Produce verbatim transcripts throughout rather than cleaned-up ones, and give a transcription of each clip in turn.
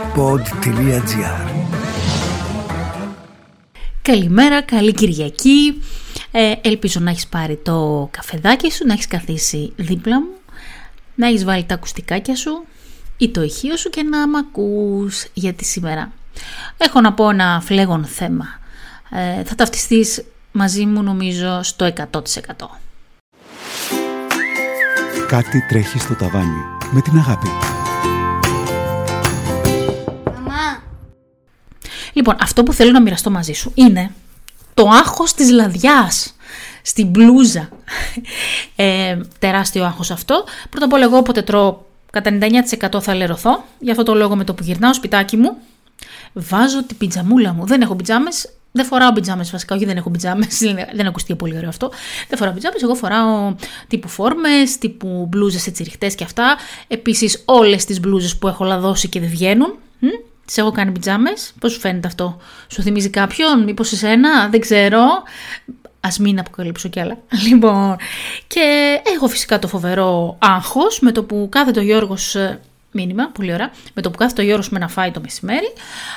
pod τελεία gr. Καλημέρα, καλή Κυριακή. ε, Ελπίζω να έχεις πάρει το καφεδάκι σου, να έχεις καθίσει δίπλα μου, να έχεις βάλει τα ακουστικάκια σου ή το ηχείο σου και να μ' ακούς, γιατί σήμερα έχω να πω ένα φλέγον θέμα. ε, Θα ταυτιστείς μαζί μου νομίζω στο εκατό τοις εκατό. Κάτι τρέχει στο ταβάνι με την αγάπη. Μαμά. Λοιπόν, αυτό που θέλω να μοιραστώ μαζί σου είναι το άγχος της λαδιάς στην μπλούζα. ε, τεράστιο άγχος αυτό. Πρώτα απ' όλα, εγώ όποτε τρώω κατά ενενήντα εννέα τοις εκατό θα λερωθώ. Γι' αυτό το λόγο, με το που γυρνάω σπιτάκι μου, βάζω την πιτζαμούλα μου. Δεν έχω πιτζάμες. Δεν φοράω πιτζάμες βασικά, όχι δεν έχω πιτζάμες, δεν ακουστεί πολύ ωραίο αυτό. Δεν φοράω πιτζάμες, εγώ φοράω τύπου φόρμες, τύπου μπλούζες έτσι ριχτές και αυτά. Επίσης όλες τις μπλούζες που έχω λαδώσει και δεν βγαίνουν, μ, τις έχω κάνει πιτζάμες. Πώς σου φαίνεται αυτό, σου θυμίζει κάποιον, μήπως εσένα, δεν ξέρω. Ας μην αποκαλύψω κι άλλα. Λοιπόν, και έχω φυσικά το φοβερό άγχος με το που κάθεται ο Γιώργος, μήνυμα, πολύ ωραία, με το που κάθεται ο Γιώργος με να φάει το μεσημέρι.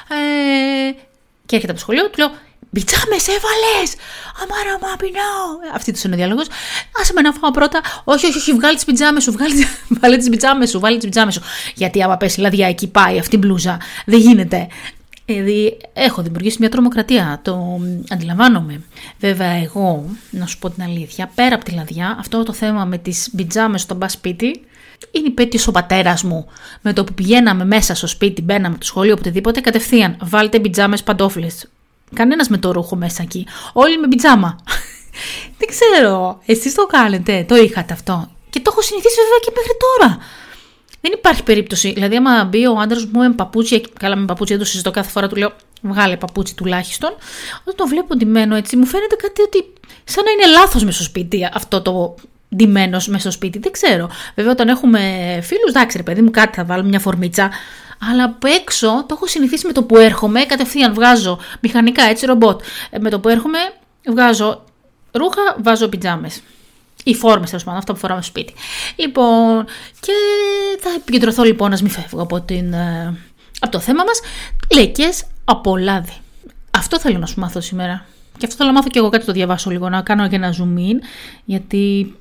Ε, Και έρχεται από το σχολείο, του λέω: πιτζάμες έβαλες! Αμάρα μα πεινάω! Αυτή του είναι ο διάλογος. Άσε με να φάω πρώτα. Όχι, όχι, όχι, βγάλει τις πιτζάμες σου, βγάλει βάλε τις πιτζάμες σου, βάλε τις πιτζάμες σου. Γιατί άμα πέσει λαδιά εκεί πάει αυτή η μπλούζα. Δεν γίνεται. Δηλαδή, έχω δημιουργήσει μια τρομοκρατία. Το αντιλαμβάνομαι. Βέβαια, εγώ, να σου πω την αλήθεια, πέρα από τη λαδιά, αυτό το θέμα με τις πιτζάμες στο μπα σπίτι. Είναι υπέτειος ο πατέρας μου. Με το που πηγαίναμε μέσα στο σπίτι, μπαίναμε από το σχολείο, οπουδήποτε, κατευθείαν βάλτε πιτζάμες, παντόφλες. Κανένας με το ρούχο μέσα εκεί. Όλοι με πιτζάμα. Δεν ξέρω. Εσείς το κάνετε, το είχατε αυτό. Και το έχω συνηθίσει βέβαια και μέχρι τώρα. Δεν υπάρχει περίπτωση. Δηλαδή, άμα μπει ο άντρας μου με παπούτσια, καλά με παπούτσια, δεν το συζητώ κάθε φορά, του λέω βγάλε παπούτσι τουλάχιστον. Όταν το βλέπω ντυμένο έτσι, μου φαίνεται κάτι ότι σαν να είναι λάθος μες στο σπίτι αυτό το. Ντυμένος μέσα στο σπίτι, δεν ξέρω. Βέβαια, όταν έχουμε φίλους, εντάξει, ρε παιδί μου, κάτι θα βάλω, μια φορμίτσα. Αλλά από έξω το έχω συνηθίσει με το που έρχομαι, κατευθείαν βγάζω μηχανικά, έτσι, ρομπότ. Με το που έρχομαι, βγάζω ρούχα, βάζω πιτζάμες. Ή φόρμες, τέλος πάντων, αυτά που φοράμε στο σπίτι. Λοιπόν, και θα επικεντρωθώ λοιπόν, να μην φεύγω από, την, από το θέμα μας. Λεκές από λάδι. Αυτό θέλω να σου μάθω σήμερα. Και αυτό θέλω να μάθω και εγώ, κάτι το διαβάσω λίγο, να κάνω και ένα zoom in, γιατί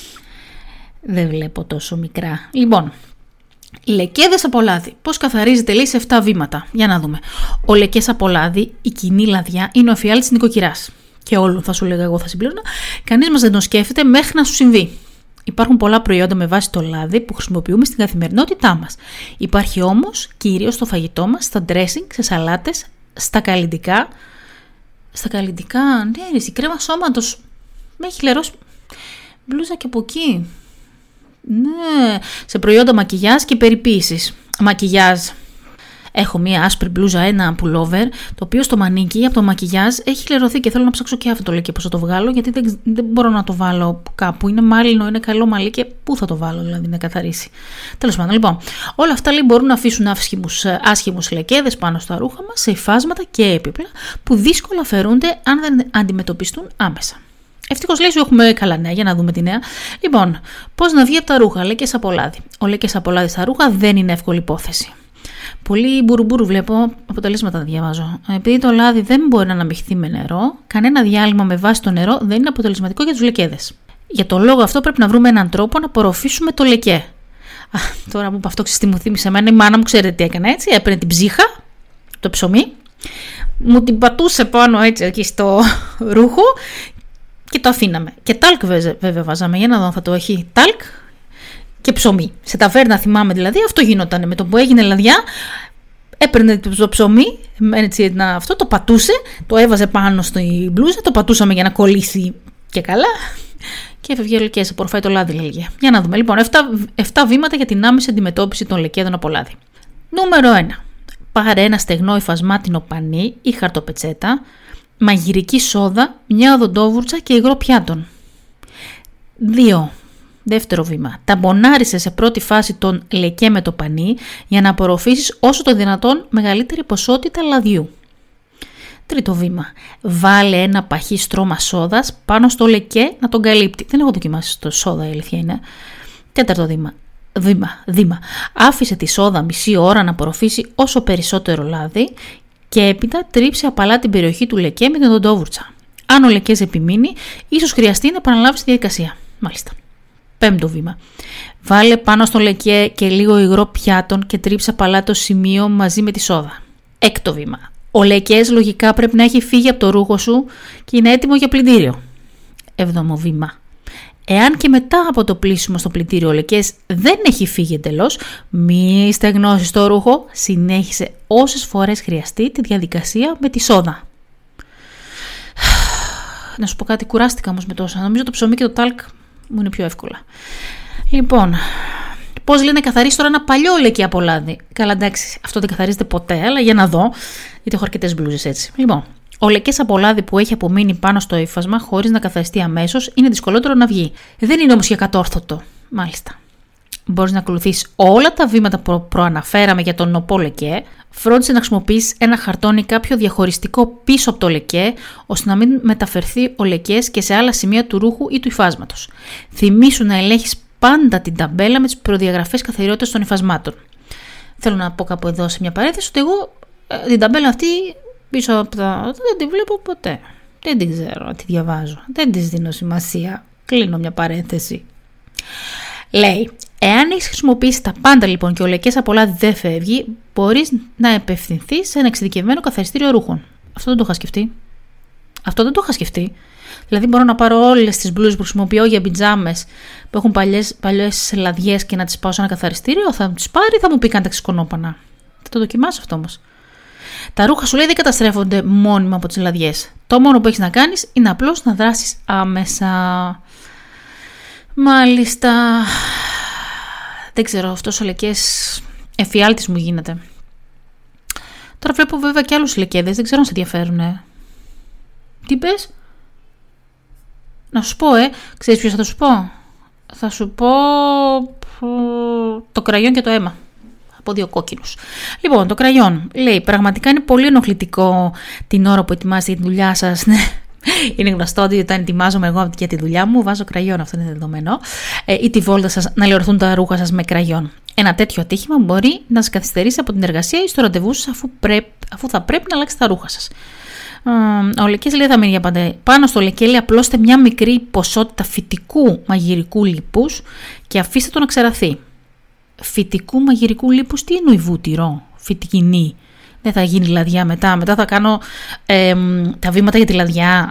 δεν βλέπω τόσο μικρά. Λοιπόν, λεκέδες από λάδι. Πώς καθαρίζεται, λέει, σε επτά βήματα. Για να δούμε. Ο λεκές από λάδι, η κοινή λαδιά, είναι ο εφιάλτης της νοικοκυράς. Και όλο θα σου λέγα εγώ, θα συμπλήρωνα. Κανείς μας δεν το σκέφτεται μέχρι να σου συμβεί. Υπάρχουν πολλά προϊόντα με βάση το λάδι που χρησιμοποιούμε στην καθημερινότητά μας. Υπάρχει όμως κυρίως στο φαγητό μας, στα dressing, σε σαλάτες, στα καλλυντικά. Στα καλλυντικά, ναι, η κρέμα σώματος με έχει λερώσει μπλούζα και από εκεί. Ναι, σε προϊόντα μακιγιάζ και περιποίησης. Μακιγιάζ. Έχω μία άσπρη μπλούζα, ένα πουλόβερ, το οποίο στο μανίκι από το μακιγιάζ έχει λερωθεί και θέλω να ψάξω και αυτό το λέει και πώς θα το βγάλω, γιατί δεν, δεν μπορώ να το βάλω κάπου. Είναι μάλινο, είναι καλό μαλλί και πού θα το βάλω, δηλαδή να καθαρίσει. Τέλος πάντων, λοιπόν, όλα αυτά λέει, μπορούν να αφήσουν άσχημους, άσχημους λεκέδες πάνω στα ρούχα μας, σε υφάσματα και έπιπλα που δύσκολα αφαιρούνται αν δεν αντιμετωπιστούν άμεσα. Ευτυχώς λέει σου έχουμε καλά νέα, για να δούμε τη νέα. Λοιπόν, πώς να βγει από τα ρούχα, λεκές από λάδι. Ο λεκές από λάδι στα ρούχα δεν είναι εύκολη υπόθεση. Πολύ μπουρουμπουρου βλέπω, αποτελέσματα διαβάζω. Επειδή το λάδι δεν μπορεί να αναμειχθεί με νερό, κανένα διάλειμμα με βάση το νερό δεν είναι αποτελεσματικό για τους λεκέδες. Για τον λόγο αυτό πρέπει να βρούμε έναν τρόπο να απορροφήσουμε το λεκέ. Α, τώρα που αυτό ξέρεις τι μου θύμισε εμένα, η μάνα μου ξέρετε τι έκανε, έτσι. Έπαιρνε την ψύχα, το ψωμί, μου την πατούσε πάνω έτσι εκεί στο ρούχο και το αφήναμε. Και τάλκ βέβαια βάζαμε, για να δω αν θα το έχει. Τάλκ και ψωμί. Σε ταβέρνα θυμάμαι δηλαδή, αυτό γινόταν. Με το που έγινε λαδιά, έπαιρνε το ψωμί, έτσι, αυτό το πατούσε, το έβαζε πάνω στη μπλούζα, το πατούσαμε για να κολλήσει και καλά. Και έφευγε λεκές, απορροφάει το λάδι, λέγε. Για να δούμε. Λοιπόν, επτά βήματα για την άμεση αντιμετώπιση των λεκέδων από λάδι. Νούμερο ένα. Πάρε ένα στεγνό υφασμάτινο πανί ή χαρτοπετσέτα, μαγειρική σόδα, μια οδοντόβουρτσα και υγρό πιάτων. δύο. Δεύτερο βήμα. Ταμπονάρισε σε πρώτη φάση τον λεκέ με το πανί για να απορροφήσεις όσο το δυνατόν μεγαλύτερη ποσότητα λαδιού. Τρίτο βήμα. Βάλε ένα παχύ στρώμα σόδας πάνω στο λεκέ να τον καλύπτει. Δεν έχω δοκιμάσει το σόδα, η αλήθεια είναι. Τέταρτο βήμα. Βήμα, βήμα. Άφησε τη σόδα μισή ώρα να απορροφήσει όσο περισσότερο λάδι και έπειτα τρίψε απαλά την περιοχή του λεκέ με την οδοντόβουρτσα. Αν ο λεκές επιμείνει, ίσως χρειαστεί να επαναλάβει τη διαδικασία. Μάλιστα. Πέμπτο βήμα. Βάλε πάνω στο λεκέ και λίγο υγρό πιάτων και τρίψε απαλά το σημείο μαζί με τη σόδα. Έκτο βήμα. Ο λεκές λογικά πρέπει να έχει φύγει από το ρούχο σου και είναι έτοιμο για πλυντήριο. Έβδομο βήμα. Εάν και μετά από το πλύσιμο στο πλυντήριο ο λεκές δεν έχει φύγει εντελώς, μη στεγνώσεις το ρούχο, συνέχισε όσες φορές χρειαστεί τη διαδικασία με τη σόδα. Να σου πω κάτι, κουράστηκα όμως με τόσα. Νομίζω το ψωμί και το τάλκ μου είναι πιο εύκολα. Λοιπόν, πώς λένε καθαρίσει τώρα ένα παλιό λεκέ από λάδι. Καλά, εντάξει, αυτό δεν καθαρίζεται ποτέ, αλλά για να δω, γιατί έχω αρκετές μπλούζες έτσι. Λοιπόν, ο λεκές από λάδι που έχει απομείνει πάνω στο ύφασμα χωρίς να καθαριστεί αμέσως είναι δυσκολότερο να βγει. Δεν είναι όμως και κατόρθωτο. Μάλιστα. Μπορείς να ακολουθήσεις όλα τα βήματα που προαναφέραμε για τον νοπό λεκέ. Φρόντισε να χρησιμοποιήσεις ένα χαρτόνι κάποιο διαχωριστικό πίσω από το λεκέ, ώστε να μην μεταφερθεί ο λεκές και σε άλλα σημεία του ρούχου ή του υφάσματος. Θυμήσου να ελέγχεις πάντα την ταμπέλα με τις προδιαγραφές καθαριότητας των υφασμάτων. Θέλω να πω κάπου εδώ σε μια παρένθεση ότι εγώ ε, την ταμπέλα αυτή πίσω από τα... δεν τη βλέπω ποτέ. Δεν την ξέρω, τη διαβάζω. Δεν της δίνω σημασία. Κλείνω μια παρένθεση. Λέει, εάν έχεις χρησιμοποιήσει τα πάντα λοιπόν και ο λεκές από λάδι δεν φεύγει, μπορείς να επευθυνθείς σε ένα εξειδικευμένο καθαριστήριο ρούχων. Αυτό δεν το είχα σκεφτεί. Αυτό δεν το είχα σκεφτεί. Δηλαδή μπορώ να πάρω όλες τις μπλούζες που χρησιμοποιώ για πιτζάμες που έχουν παλιές, παλιές λαδιές και να τις πάω σε ένα καθαριστήριο, θα τις πάρει ή θα μου πει κάνε τα ξυκονόπανα. Θα το δοκιμάσω αυτό όμως. Τα ρούχα σου λέει δεν καταστρέφονται μόνιμα από τις λαδιές. Το μόνο που έχεις να κάνεις είναι απλώς να δράσεις άμεσα. Μάλιστα. Δεν ξέρω, αυτός ο λεκές εφιάλτης μου γίνεται. Τώρα βλέπω βέβαια και άλλους λεκέδες, δεν ξέρω αν σε ενδιαφέρουνε. Τι πες? Να σου πω, ε. Ξέρεις ποιος θα σου πω? Θα σου πω το κραγιόν και το αίμα. Από δύο κόκκινους. Λοιπόν, το κραγιόν λέει πραγματικά είναι πολύ ενοχλητικό την ώρα που ετοιμάζετε για τη δουλειά σας. Ναι. Είναι γνωστό ότι όταν ετοιμάζομαι εγώ για τη δουλειά μου, βάζω κραγιόν, αυτό είναι δεδομένο, ε, ή τη βόλτα σας να λεωρθούν τα ρούχα σας με κραγιόν. Ένα τέτοιο ατύχημα μπορεί να σας καθυστερήσει από την εργασία ή στο ραντεβού σας αφού, πρέπ, αφού θα πρέπει να αλλάξετε τα ρούχα σας. Ο λεκές λέει θα μείνει για πάντα. Πάνω στο λεκέ λέει απλώστε μια μικρή ποσότητα φυτικού μαγειρικού λίπους και αφήστε το να ξεραθεί. Φυτικού μαγειρικού λίπους, τι εννοεί βούτυρο, φυτικινή? Δεν θα γίνει λαδιά μετά. Μετά θα κάνω ε, τα βήματα για τη λαδιά.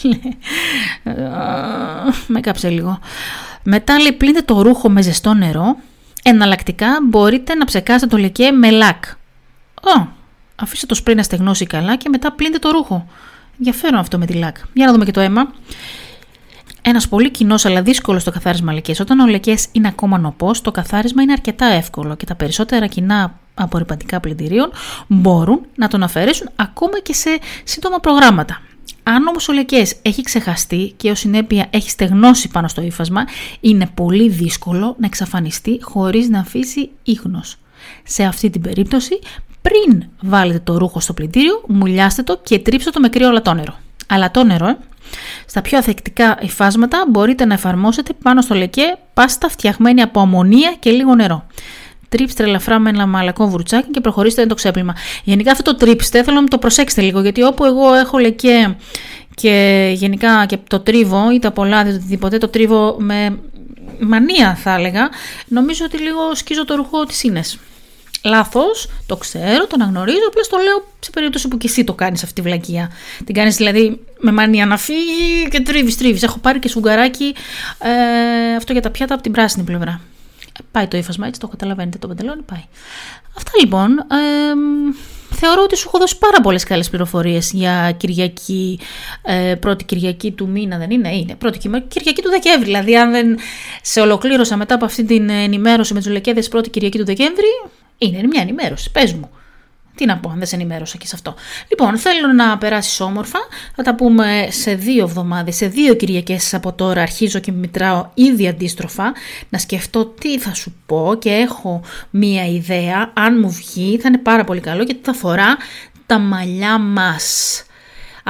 Με κάψε λίγο. Μετά λέει πλύνετε το ρούχο με ζεστό νερό. Εναλλακτικά μπορείτε να ψεκάσετε το λεκέ με λακ. Ω, αφήστε το σπρέι να στεγνώσει καλά και μετά πλύνετε το ρούχο. Ενδιαφέρον αυτό με τη λακ. Για να δούμε και το αίμα. Ένας πολύ κοινός αλλά δύσκολος στο καθάρισμα λεκές. Όταν ο λεκές είναι ακόμα νοπός, το καθάρισμα είναι αρκετά εύκολο και τα περισσότερα κοινά απορρυπαντικά πλυντηρίων μπορούν να τον αφαιρέσουν ακόμα και σε σύντομα προγράμματα. Αν όμως ο λεκές έχει ξεχαστεί και ως συνέπεια έχει στεγνώσει πάνω στο ύφασμα, είναι πολύ δύσκολο να εξαφανιστεί χωρίς να αφήσει ίχνος. Σε αυτή την περίπτωση, πριν βάλετε το ρούχο στο πλυντήριο, μουλιάστε το και τρίψτε το με κρύο αλατόνερο. Αλατόνερο, ε. Στα πιο αθεκτικά υφάσματα μπορείτε να εφαρμόσετε πάνω στο λεκέ πάστα φτιαγμένη από αμμονία και λίγο νερό. Τρίψτε ελαφρά με ένα μαλακό βουρτσάκι και προχωρήστε με το ξέπλυμα. Γενικά αυτό το τρίψτε, θέλω να το προσέξετε λίγο, γιατί όπου εγώ έχω λεκέ και γενικά και το τρίβω, είτε από λάδι είτε οτιδήποτε, το τρίβω με μανία θα έλεγα, νομίζω ότι λίγο σκίζω το ρούχο τις ίνες. Λάθος, το ξέρω, το αναγνωρίζω, απλώς το λέω σε περίπτωση που και εσύ το κάνεις αυτή τη βλακεία. Την κάνεις δηλαδή με μανία να φύγει και τρίβεις, τρίβεις. Έχω πάρει και σφουγγαράκι ε, αυτό για τα πιάτα από την πράσινη πλευρά. Πάει το ύφασμα, έτσι το καταλαβαίνετε, το παντελόνι πάει. Αυτά λοιπόν. Ε, θεωρώ ότι σου έχω δώσει πάρα πολλές καλές πληροφορίες για Κυριακή, ε, πρώτη Κυριακή του μήνα, δεν είναι? Είναι πρώτη Κυριακή του Δεκέμβρη. Δηλαδή, αν δεν σε ολοκλήρωσα μετά από αυτή την ενημέρωση με τους λεκέδες πρώτη Κυριακή του Δεκέμβρη, είναι μια ενημέρωση. Πες μου. Τι να πω, αν δεν σε ενημέρωσα και σε αυτό. Λοιπόν, θέλω να περάσεις όμορφα. Θα τα πούμε σε δύο εβδομάδες, σε δύο Κυριακές από τώρα. Αρχίζω και μετράω ήδη αντίστροφα. Να σκεφτώ τι θα σου πω και έχω μία ιδέα. Αν μου βγει, θα είναι πάρα πολύ καλό γιατί θα αφορά τα μαλλιά μας. Αυτό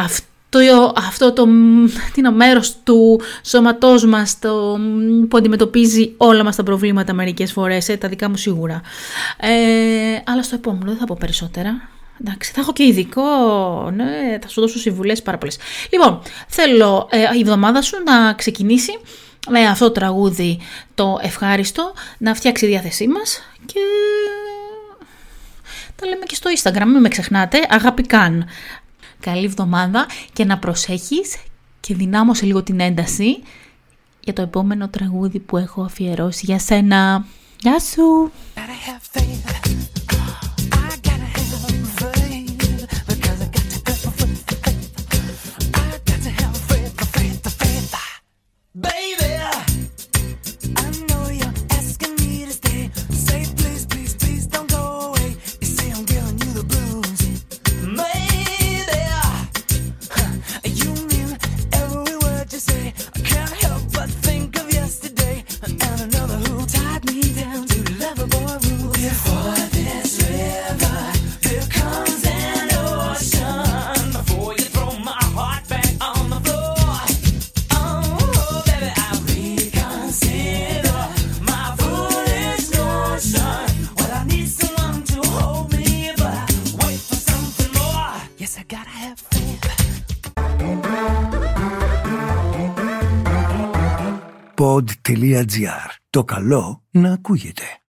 το, αυτό το, το μέρος του σώματός μας το, που αντιμετωπίζει όλα μας τα προβλήματα μερικές φορές, ε, τα δικά μου σίγουρα. Ε, αλλά στο επόμενο δεν θα πω περισσότερα. Εντάξει, θα έχω και ειδικό, ναι, θα σου δώσω συμβουλές πάρα πολλές. Λοιπόν, θέλω ε, η εβδομάδα σου να ξεκινήσει με αυτό το τραγούδι το ευχάριστο, να φτιάξει η διάθεσή μας και τα λέμε και στο Instagram, μην με ξεχνάτε, αγάπη-καν. Καλή εβδομάδα και να προσέχεις και δυνάμωσε λίγο την ένταση για το επόμενο τραγούδι που έχω αφιερώσει για σένα. Γεια σου! pod τελεία τζι άρ. Το καλό να ακούγεται.